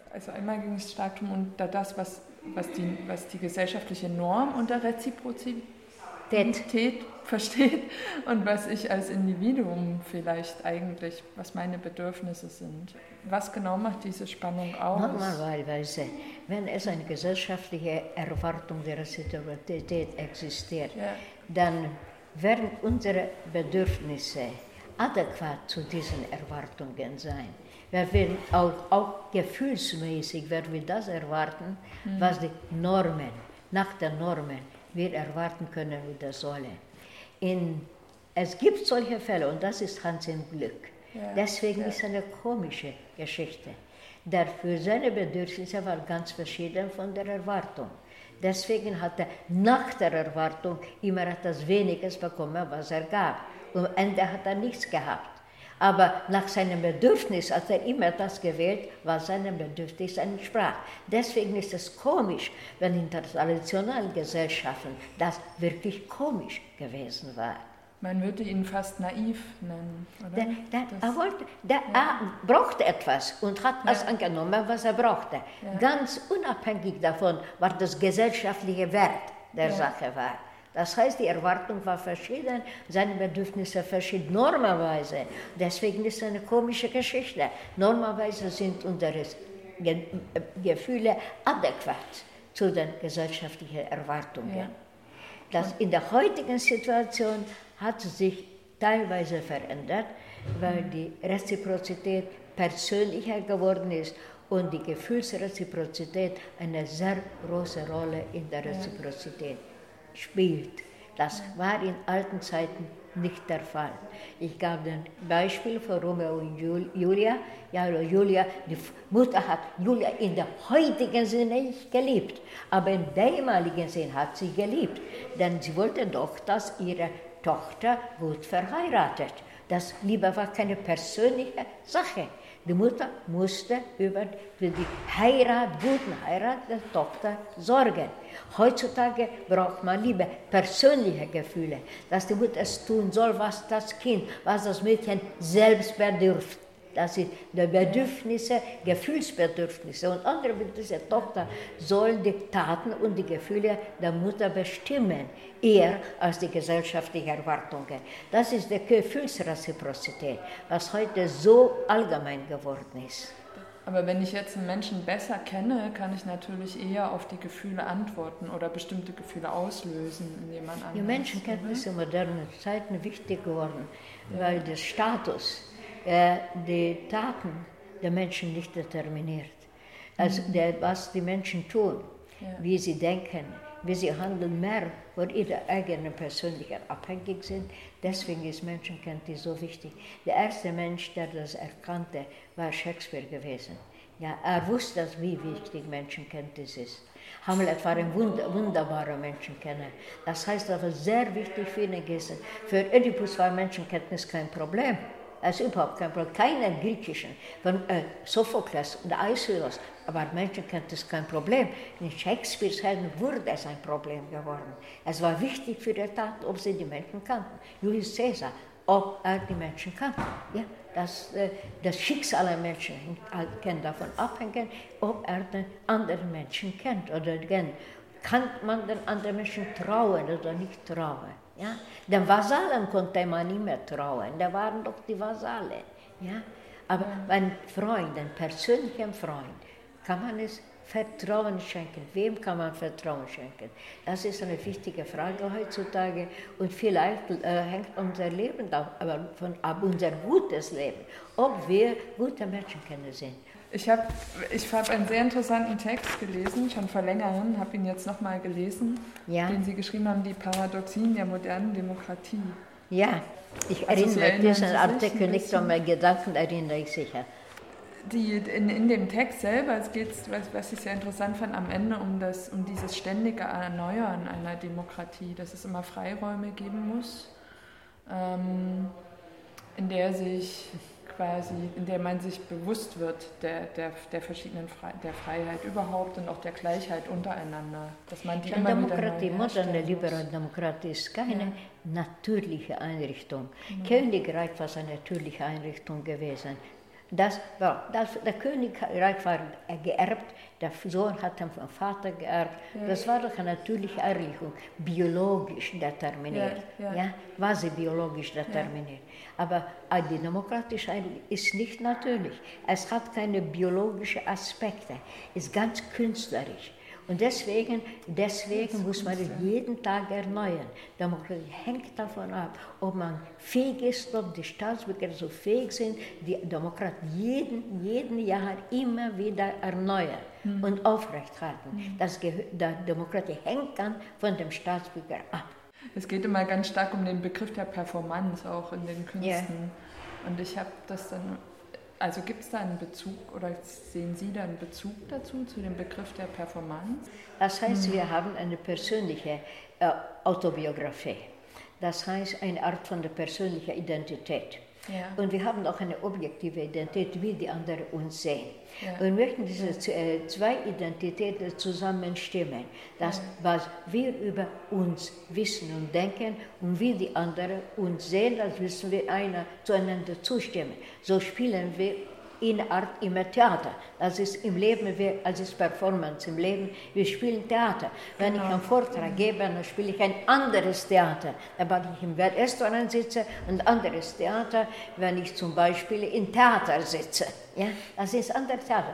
Also einmal ging es stark um das, was die gesellschaftliche Norm unter Reziprozität versteht und was ich als Individuum vielleicht eigentlich, was meine Bedürfnisse sind. Was genau macht diese Spannung aus? Normalerweise, wenn es eine gesellschaftliche Erwartung der Reziprozität existiert, dann werden unsere Bedürfnisse adäquat zu diesen Erwartungen sein. Wir werden auch gefühlsmäßig werden wir das erwarten, was die Normen, nach den Normen wir erwarten können oder sollen. Es gibt solche Fälle und das ist Hans im Glück. Deswegen ist es eine komische Geschichte. Der für seine Bedürfnisse war ganz verschieden von der Erwartung. Deswegen hat er nach der Erwartung immer etwas Weniges bekommen, was er gab. Und am Ende hat er nichts gehabt. Aber nach seinem Bedürfnis hat er immer das gewählt, was seinem Bedürfnis entsprach. Deswegen ist es komisch, wenn in der traditionellen Gesellschaften das wirklich komisch gewesen war. Man würde ihn fast naiv nennen, oder? Er brauchte etwas und hat es angenommen, was er brauchte. Ganz unabhängig davon, was das gesellschaftliche Wert der Sache war. Das heißt, die Erwartung war verschieden, seine Bedürfnisse verschieden, normalerweise. Deswegen ist es eine komische Geschichte. Normalerweise sind unsere Gefühle adäquat zu den gesellschaftlichen Erwartungen. Das in der heutigen Situation hat sich teilweise verändert, weil die Reziprozität persönlicher geworden ist und die Gefühlsreziprozität eine sehr große Rolle in der Reziprozität spielt. Das war in alten Zeiten nicht der Fall. Ich gab ein Beispiel von Romeo und Julia. Julia, die Mutter hat Julia in der heutigen Sinne nicht geliebt, aber im damaligen Sinn hat sie geliebt, denn sie wollte doch, dass ihre Tochter gut verheiratet. Das Liebe war keine persönliche Sache. Die Mutter musste für die guten Heirat der Tochter sorgen. Heutzutage braucht man Liebe, persönliche Gefühle, dass die Mutter es tun soll, was das Kind, was das Mädchen selbst bedürft. Das sind die Bedürfnisse, Gefühlsbedürfnisse und andere Bedürfnisse der Tochter sollen die Taten und die Gefühle der Mutter bestimmen, eher als die gesellschaftlichen Erwartungen. Das ist die Gefühlsreziprozität, was heute so allgemein geworden ist. Aber wenn ich jetzt einen Menschen besser kenne, kann ich natürlich eher auf die Gefühle antworten oder bestimmte Gefühle auslösen in jemand anderem. Die Menschenkenntnis in modernen Zeiten wichtig geworden, weil der Status die Taten der Menschen nicht determiniert. Also was die Menschen tun, wie sie denken, wie sie handeln, mehr von ihrer eigenen persönlichen abhängig sind. Deswegen ist Menschenkenntnis so wichtig. Der erste Mensch, der das erkannte, war Shakespeare gewesen. Ja, er wusste, wie wichtig Menschenkenntnis ist. Hamlet war ein wunderbarer Menschenkenner. Das heißt, das war sehr wichtig für ihn gewesen. Für Oedipus war Menschenkenntnis kein Problem. Es ist überhaupt kein Problem. Keiner griechischen, von Sophokles und Aeschylus, aber Menschenkenntnis kein Problem. In Shakespeares Helden wurde es ein Problem geworden. Es war wichtig für die Tat, ob sie die Menschen kannten. Julius Caesar, ob er die Menschen kannte. Ja, das Schicksal der Menschen kann davon abhängen, ob er den anderen Menschen kennt oder kennt. Kann man den anderen Menschen trauen oder nicht trauen? Ja? Den Vasallen konnte man nicht mehr trauen, da waren doch die Vasallen. Ja? Aber ein Freund, ein persönlicher Freund, kann man es Vertrauen schenken. Wem kann man Vertrauen schenken? Das ist eine wichtige Frage heutzutage und vielleicht hängt unser Leben ab unser gutes Leben, ob wir gute Menschenkenner sind. Ich habe einen sehr interessanten Text gelesen, schon vor längerem, habe ihn jetzt nochmal gelesen, den Sie geschrieben haben, die Paradoxien der modernen Demokratie. Ja, ich erinnere mich, diesen Artikel nicht an meine Gedanken, erinnere ich sicher. In dem Text selber, es geht, was ich sehr interessant fand, am Ende um dieses ständige Erneuern einer Demokratie, dass es immer Freiräume geben muss, in der man sich bewusst wird der verschiedenen der Freiheit überhaupt und auch der Gleichheit untereinander, dass man die immer Demokratie, wieder moderne liberale Demokratie ist keine natürliche Einrichtung. Königreich war eine natürliche Einrichtung gewesen. Der Königreich war geerbt, der Sohn hat ihn vom Vater geerbt. Ja. Das war doch eine natürliche Erlichung, biologisch determiniert. Quasi biologisch determiniert. Aber die demokratische Einrichtung ist nicht natürlich. Es hat keine biologischen Aspekte, ist ganz künstlerisch. Und deswegen muss man es jeden Tag erneuern. Demokratie hängt davon ab, ob man fähig ist, ob die Staatsbürger so fähig sind, die Demokratie jeden Jahr immer wieder erneuern und aufrechthalten. Die Demokratie hängt dann von dem Staatsbürger ab. Es geht immer ganz stark um den Begriff der Performance auch in den Künsten. Yeah. Und ich habe das dann... Also gibt es da einen Bezug oder sehen Sie da einen Bezug dazu, zu dem Begriff der Performance? Das heißt, wir haben eine persönliche Autobiografie. Das heißt, eine Art von der persönlichen Identität. Ja. Und wir haben auch eine objektive Identität, wie die anderen uns sehen. Ja. Und wir möchten diese zwei Identitäten zusammenstimmen. Das, was wir über uns wissen und denken und wie die anderen uns sehen, das müssen wir zueinander zustimmen. So spielen wir in Art immer Theater. Das ist im Leben, als ist Performance im Leben. Wir spielen Theater. Wenn ich einen Vortrag gebe, dann spiele ich ein anderes Theater. Wenn ich im Restaurant sitze, ein anderes Theater. Wenn ich zum Beispiel im Theater sitze. Ja? Das ist ein anderes Theater.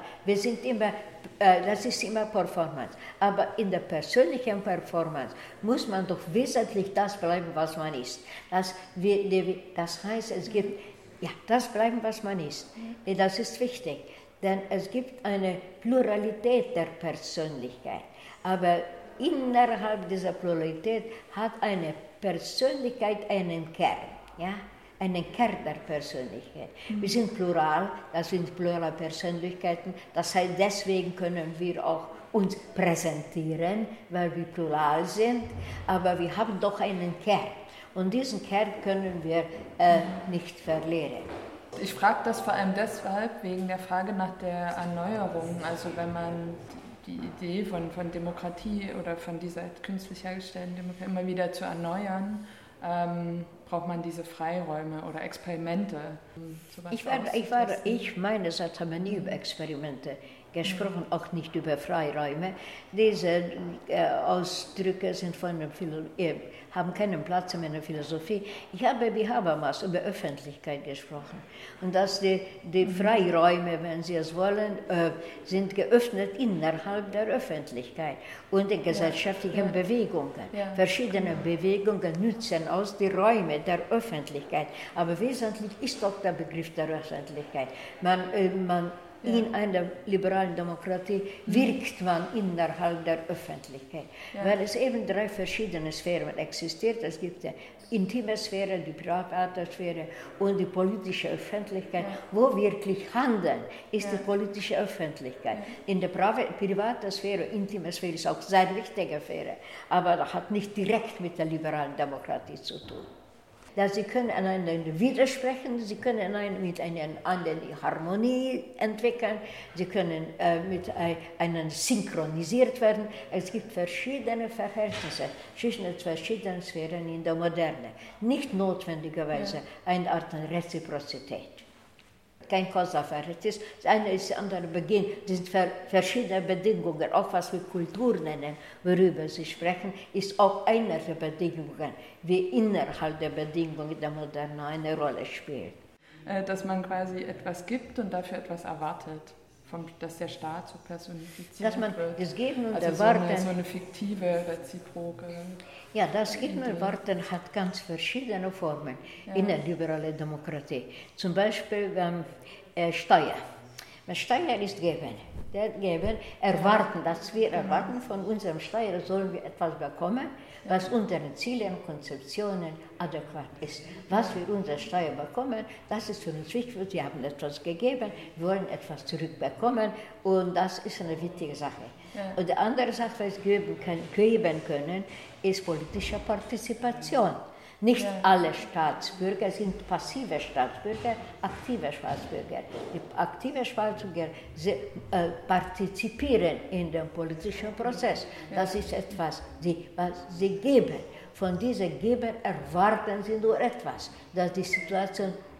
Das ist immer Performance. Aber in der persönlichen Performance muss man doch wesentlich das bleiben, was man ist. Das heißt, es gibt das bleiben, was man ist. Das ist wichtig, denn es gibt eine Pluralität der Persönlichkeit. Aber innerhalb dieser Pluralität hat eine Persönlichkeit einen Kern, einen Kern der Persönlichkeit. Wir sind plural, das sind plurale Persönlichkeiten, das heißt, deswegen können wir auch uns präsentieren, weil wir plural sind, aber wir haben doch einen Kern. Und diesen Kern können wir nicht verlieren. Ich frage das vor allem deshalb, wegen der Frage nach der Erneuerung. Also wenn man die Idee von Demokratie oder von dieser künstlich hergestellten Demokratie immer wieder zu erneuern, braucht man diese Freiräume oder Experimente. Meinerseits haben wir nie über Experimente gesprochen, auch nicht über Freiräume. Diese Ausdrücke haben keinen Platz in meiner Philosophie. Ich habe wie Habermas über Öffentlichkeit gesprochen. Und dass die Freiräume, wenn Sie es wollen, sind geöffnet innerhalb der Öffentlichkeit und den gesellschaftlichen Bewegungen. Verschiedene Bewegungen nützen aus die Räume der Öffentlichkeit. Aber wesentlich ist doch der Begriff der Öffentlichkeit. In einer liberalen Demokratie wirkt man innerhalb der Öffentlichkeit, weil es eben 3 verschiedene Sphären existiert. Es gibt die intime Sphäre, die private Sphäre und die politische Öffentlichkeit. Wo wirklich handeln, ist die politische Öffentlichkeit. In der privaten Sphäre, intime Sphäre ist auch eine sehr wichtige Sphäre, aber das hat nicht direkt mit der liberalen Demokratie zu tun. Sie können einander widersprechen, sie können miteinander die Harmonie entwickeln, sie können miteinander synchronisiert werden. Es gibt verschiedene Verhältnisse zwischen den verschiedenen Sphären in der Moderne. Nicht notwendigerweise eine Art von Reziprozität. Kein Causa-Verhältnis, das eine ist das andere Beginn, das sind verschiedene Bedingungen, auch was wir Kultur nennen, worüber Sie sprechen, ist auch eine der Bedingungen, wie innerhalb der Bedingungen der Moderne eine Rolle spielt. Dass man quasi etwas gibt und dafür etwas erwartet, dass der Staat so personifiziert dass man wird. Das Geben und also Erwarten. So eine fiktive, reziproke... Ja, das Geben und Erwarten hat ganz verschiedene Formen in der liberalen Demokratie. Zum Beispiel Steuer. Steuer ist Geben. Erwarten, dass wir erwarten, von unserem Steuer sollen wir etwas bekommen, was unseren Zielen und Konzeptionen adäquat ist. Was wir unserer Steuer bekommen, das ist für uns wichtig. Wir haben etwas gegeben, wir wollen etwas zurückbekommen und das ist eine wichtige Sache. Und die andere Sache, was wir geben können, ist politische Partizipation. Nicht alle Staatsbürger sind passive Staatsbürger, aktive Staatsbürger. Die aktive Staatsbürger partizipieren in dem politischen Prozess. Das ist etwas, was sie geben. Von diesem Geben erwarten sie nur etwas, dass die Situation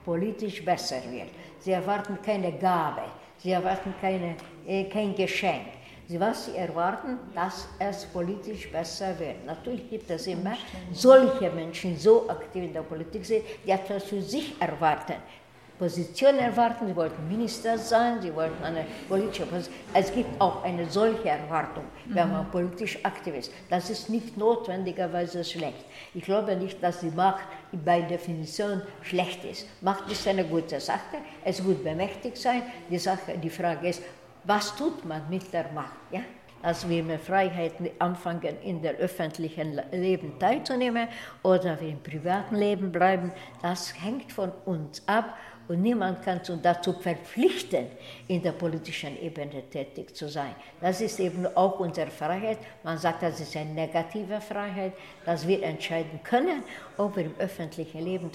politisch besser wird. Sie erwarten keine Gabe, sie erwarten kein Geschenk. Was sie erwarten, dass es politisch besser wird. Natürlich gibt es immer solche Menschen, die so aktiv in der Politik sind, die etwas für sich erwarten. Position erwarten, sie wollten Minister sein, sie wollten eine politische Position. Es gibt auch eine solche Erwartung, wenn man politisch aktiv ist. Das ist nicht notwendigerweise schlecht. Ich glaube nicht, dass die Macht bei Definition schlecht ist. Macht ist eine gute Sache, es muss bemächtigt sein. Die Frage ist, was tut man mit der Macht? Ja? Dass wir mit Freiheiten anfangen, in der öffentlichen Leben teilzunehmen oder wir im privaten Leben bleiben, das hängt von uns ab. Und niemand kann uns dazu verpflichten, in der politischen Ebene tätig zu sein. Das ist eben auch unsere Freiheit. Man sagt, das ist eine negative Freiheit, dass wir entscheiden können, ob wir im öffentlichen Leben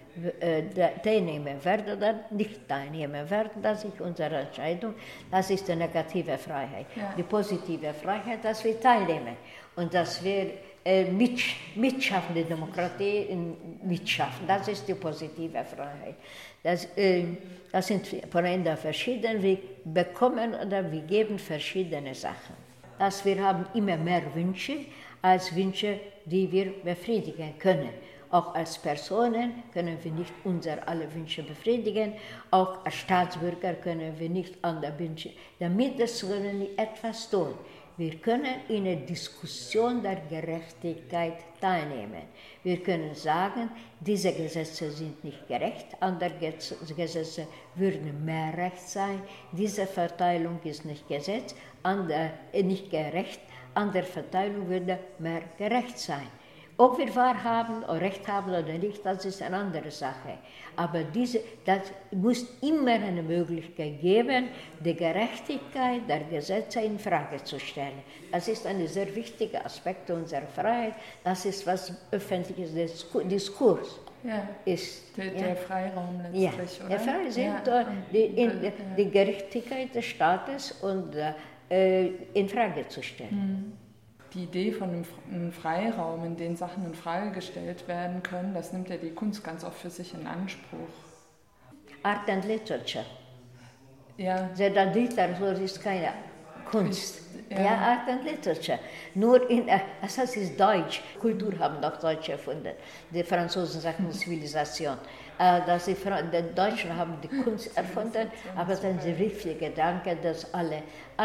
teilnehmen werden oder nicht teilnehmen werden. Das ist unsere Entscheidung. Das ist die negative Freiheit. Ja. Die positive Freiheit, dass wir teilnehmen und dass wir mitschaffen, die Demokratie mitschaffen. Das ist die positive Freiheit. Das sind voneinander verschieden. Wir bekommen oder wir geben verschiedene Sachen. Wir haben immer mehr Wünsche als Wünsche, die wir befriedigen können. Auch als Personen können wir nicht unsere alle Wünsche befriedigen. Auch als Staatsbürger können wir nicht andere Wünsche. Damit können wir etwas tun. Wir können in der Diskussion der Gerechtigkeit teilnehmen. Wir können sagen, diese Gesetze sind nicht gerecht, andere Gesetze würden mehr Recht sein, diese Verteilung ist nicht nicht gerecht, andere Verteilung würde mehr gerecht sein. Ob wir wahr haben oder Recht haben oder nicht, das ist eine andere Sache. Aber das muss immer eine Möglichkeit geben, die Gerechtigkeit der Gesetze in Frage zu stellen. Das ist ein sehr wichtiger Aspekt unserer Freiheit. Das ist, was öffentlicher Diskurs ist. Der Freiraum letztlich, oder? Der Freiraum sind die Gerechtigkeit des Staates und in Frage zu stellen. Die Idee von einem Freiraum, in dem Sachen in Frage gestellt werden können, das nimmt ja die Kunst ganz oft für sich in Anspruch. Art and Literature. Ja. Der Literatur ist keine Kunst. Art and Literature. Nur das ist Deutsch. Kultur haben doch Deutsche erfunden. Die Franzosen sagen Zivilisation. Die Deutschen haben die Kunst erfunden, aber dann der richtige Gedanke, dass alle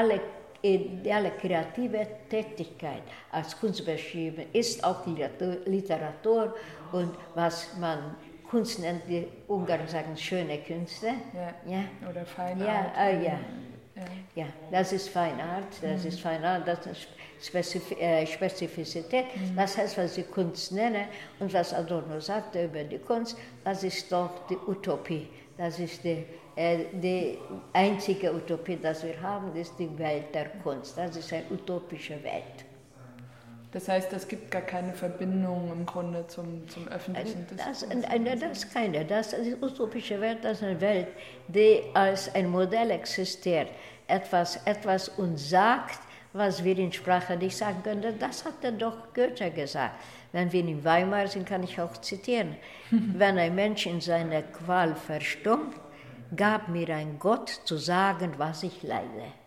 kreative Tätigkeit als Kunst beschrieben ist, auch Literatur und was man Kunst nennt, die Ungarn sagen schöne Künste. Oder Feinart. Ja, das ist Feinart, das ist Feinart, das ist Spezifizität. Das heißt, was ich Kunst nenne und was Adorno sagte über die Kunst, das ist doch die Utopie. Das ist die einzige Utopie, die wir haben, ist die Welt der Kunst. Das ist eine utopische Welt. Das heißt, es gibt gar keine Verbindung im Grunde zum öffentlichen Diskurs? Das ist die utopische Welt, das ist eine Welt, die als ein Modell existiert, etwas uns sagt, was wir in Sprache nicht sagen können. Das hat doch Goethe gesagt. Wenn wir in Weimar sind, kann ich auch zitieren. Wenn ein Mensch in seiner Qual verstummt, gab mir ein Gott zu sagen, was ich leide.